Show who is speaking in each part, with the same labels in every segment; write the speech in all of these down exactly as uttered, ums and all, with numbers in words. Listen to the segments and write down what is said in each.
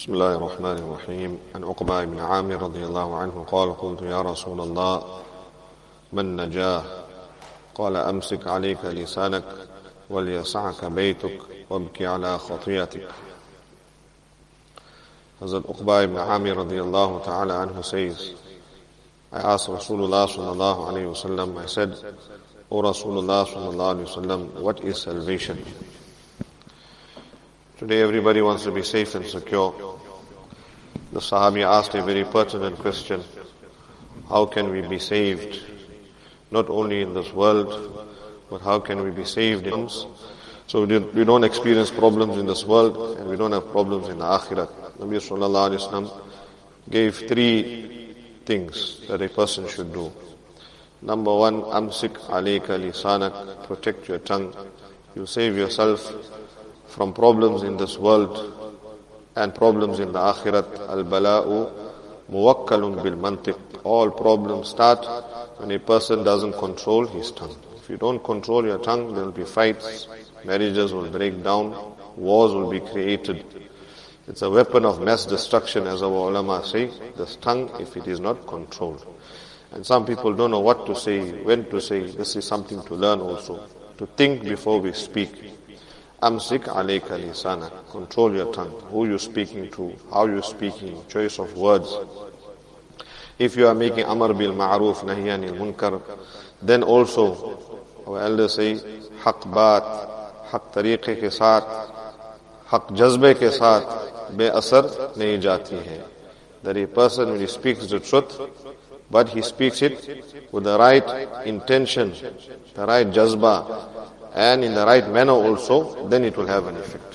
Speaker 1: بسم الله الرحمن الرحيم. عن عقبة بن عامر رضي الله عنه قال قلت يا رسول الله من نجاه؟ قال أمسك عليك لسانك وليسعك بيتك وابكي على خطيئتك. Hazrat Uqba ibn Amir radiyallahu ta'ala anhu says, I asked Rasulullah sallallahu alayhi wa sallam, I said, O Rasulullah sallallahu alayhi wa sallam, what is salvation? Today everybody wants to be safe and secure. The Sahabi asked a very pertinent question. How can we be saved? Not only in this world, but how can we be saved in this? So we don't experience problems in this world and we don't have problems in the Akhirat. Nabi sallallahu alayhi wa sallam gave three things that a person should do. Number one, amsik alayka lisanak, protect your tongue. You save yourself from problems in this world and problems in the Akhirat. Al-bala'u muwakkalun bil mantiq. All problems start when a person doesn't control his tongue. If you don't control your tongue, there will be fights, marriages will break down, wars will be created. It's a weapon of mass destruction, as our ulama say, this tongue, if it is not controlled. And some people don't know what to say, when to say. This is something to learn also, to think before we speak. Amsik alayka lisana. Control your tongue. Who you're speaking to, how you're speaking, choice of words. If you are making amar bil ma'ruf, nahi anil munkar, then also, our elders say, haq baat, haq tariqe ke saath, haq jazbe ke saath, be asar nahi jati hai. That a person, when he speaks the truth, but he speaks it with the right intention, the right jazba, and in the right manner also, then it will have an effect.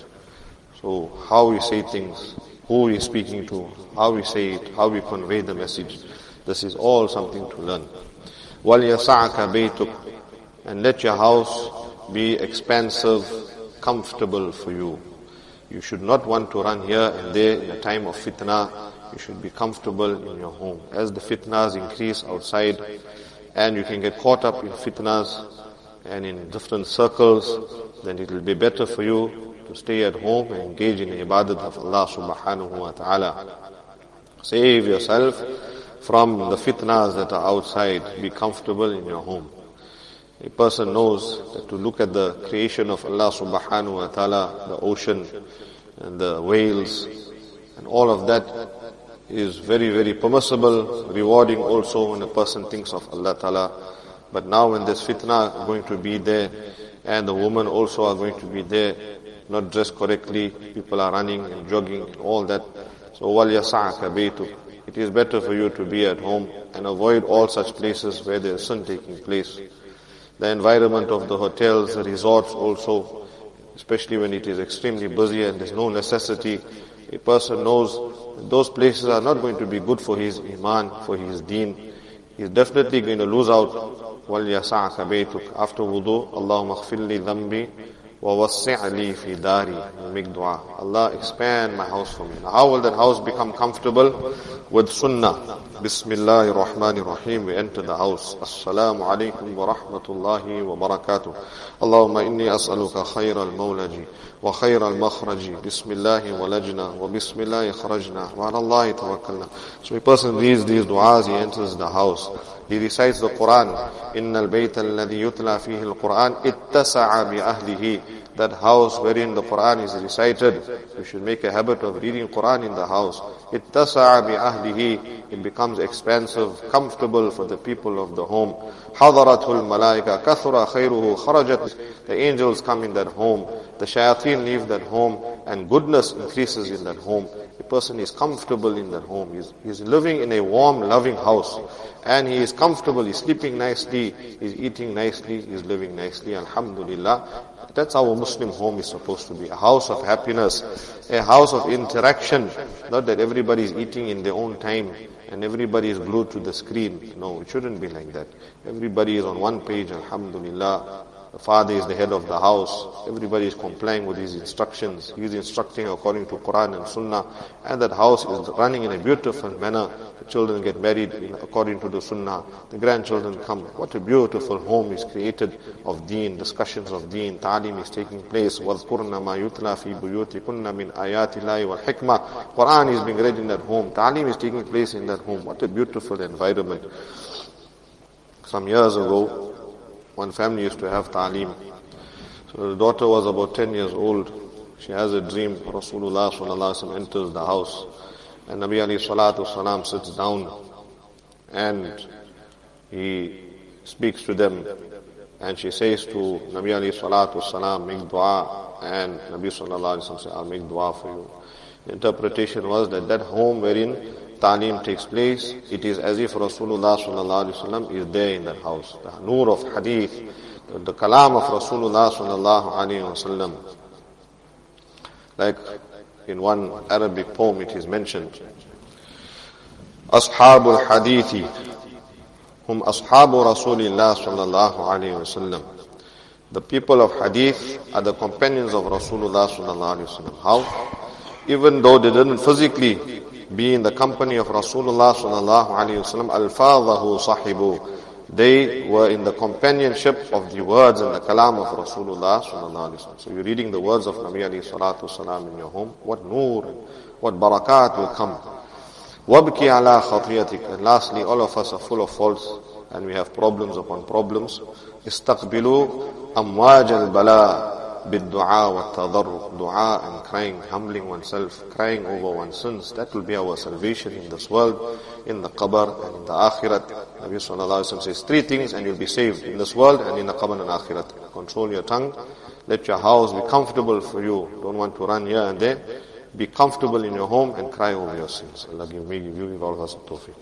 Speaker 1: So how we say things, who we are speaking to, how we say it, how we convey the message, this is all something to learn. وَلْيَسَعَكَ بَيْتُكَ. And let your house be expansive, comfortable for you. You should not want to run here and there in a time of fitna. You should be comfortable in your home. As the fitnas increase outside, and you can get caught up in fitnas and in different circles, then it will be better for you to stay at home and engage in the ibadat of Allah subhanahu wa ta'ala. Save yourself from the fitnas that are outside. Be comfortable in your home. A person knows that to look at the creation of Allah subhanahu wa ta'ala, the ocean and the whales and all of that is very, very permissible, rewarding also when a person thinks of Allah ta'ala. But now when there's fitna going to be there, and the women also are going to be there, not dressed correctly, people are running and jogging and all that. So وَلْيَسَعَكَ بَيْتُكَ. It is better for you to be at home and avoid all such places where there is sin taking place. The environment of the hotels, the resorts also, especially when it is extremely busy and there's no necessity, a person knows that those places are not going to be good for his iman, for his deen. He's definitely going to lose out. وَلْيَسَعْكَ بَيْتُكَ. After wudu, اللَّهُمَّ اغْفِرْ لِي ذَنْبِي وَوَسِّعْ لِي فِي دَارِي. You make dua. Allah, expand my house for me. Now, how will that house become comfortable? With sunnah. Bismillahir Rahmanir Rahim. We enter the house. Assalamu alaikum wa rahmatullahi wa barakatuh. Allahumma inni as'aluka khayra al-mawlaji wa khayra al-makhraji. Bismillahi walajna wa bismillahi kharajna wa ala Allahi tawakkalna. So a person reads these du'as, he enters the house. He recites the Quran. Innal bayta alladhi yutla fihi al-Quran ittasa'a bi ahlihi. That house wherein the Quran is recited, we should make a habit of reading Quran in the house. Ittasa'a bi ahlihi. It becomes expansive, comfortable for the people of the home. Hadaratul malaika kathura khayruhu kharajat. The angels come in that home. The shayateen leave that home, and goodness increases in that home. A person is comfortable in that home. He's, he's living in a warm, loving house. And he is comfortable, he's sleeping nicely, he's eating nicely, he's living nicely. Alhamdulillah. That's how a Muslim home is supposed to be. A house of happiness, a house of interaction. Not that everybody is eating in their own time and everybody is glued to the screen. No, it shouldn't be like that. Everybody is on one page, alhamdulillah. The father is the head of the house. Everybody is complying with his instructions. He is instructing according to Quran and Sunnah. And that house is running in a beautiful manner. The children get married in, according to the Sunnah. The grandchildren come. What a beautiful home is created of deen, discussions of deen. Ta'aleem is taking place. وَاذْكُرْنَ مَا يُتْلَى فِي بُيُوتِكُنَّ مِنْ آيَاتِ اللَّهِ وَالْحِكْمَةِ. Quran is being read in that home. Ta'aleem is taking place in that home. What a beautiful environment. Some years ago, one family used to have ta'aleem. So the daughter was about ten years old. She has a dream. Rasulullah sallallahu alaihi wasallam enters the house. And Nabi alayhi salatu salam sits down. And he speaks to them. And she says to Nabi alayhi salatu salam, make dua. And Nabi sallallahu alaihi wasallam says, I'll make dua for you. The interpretation was that that home wherein ta'aleem takes place, it is as if Rasulullah sallallahu alaihi wasallam is there in that house. The nur of hadith, the, the kalam of Rasulullah sallallahu alaihi wasallam. Like in one Arabic poem it is mentioned, Ashabul hadithi hum ashabu Rasulillah sallallahu alaihi wasallam. The people of hadith are the companions of Rasulullah sallallahu alaihi wasallam. How? Even though they didn't physically be in the company of Rasulullah sallallahu alaihi wasallam, alfadahu sahibu, they were in the companionship of the words and the kalam of Rasulullah sallallahu alaihi wasallam. So you're reading the words of Nabi alayhi salatu salam in your home. What nur, what barakat will come. Wabki ala khatiyatik. And lastly, all of us are full of faults and we have problems upon problems. Istaqbilu amwaj al-bala. Bid-du'a wa tadarru, dua and crying, humbling oneself, crying over one's sins. That will be our salvation in this world, in the qabr and in the akhirat. Nabi sallallahu alaihi wasallam says three things and you'll be saved in this world and in the qabr and akhirat. Control your tongue. Let your house be comfortable for you. Don't want to run here and there. Be comfortable in your home and cry over your sins. Allah give me, give you all of us a tawfiq.